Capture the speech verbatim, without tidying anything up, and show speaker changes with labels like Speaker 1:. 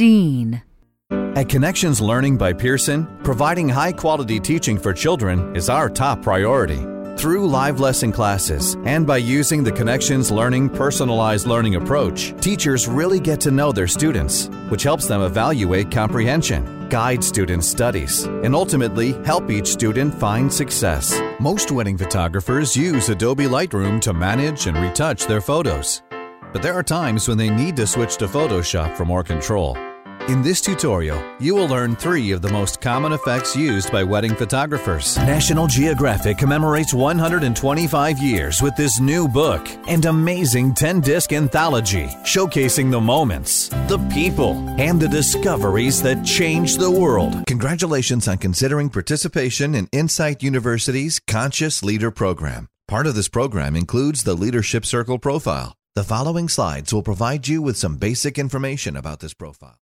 Speaker 1: fifteen.
Speaker 2: At Connections Learning by Pearson, providing high-quality teaching for children is our top priority. Through live lesson classes and by using the Connections Learning personalized learning approach, teachers really get to know their students, which helps them evaluate comprehension, guide student studies, and ultimately help each student find success. Most wedding photographers use Adobe Lightroom to manage and retouch their photos. But there are times when they need to switch to Photoshop for more control. In this tutorial, you will learn three of the most common effects used by wedding photographers. National Geographic commemorates one hundred twenty-five years with this new book and amazing ten-disc anthology showcasing the moments, the people, and the discoveries that changed the world. Congratulations on considering participation in Insight University's Conscious Leader Program. Part of this program includes the Leadership Circle profile. The following slides will provide you with some basic information about this profile.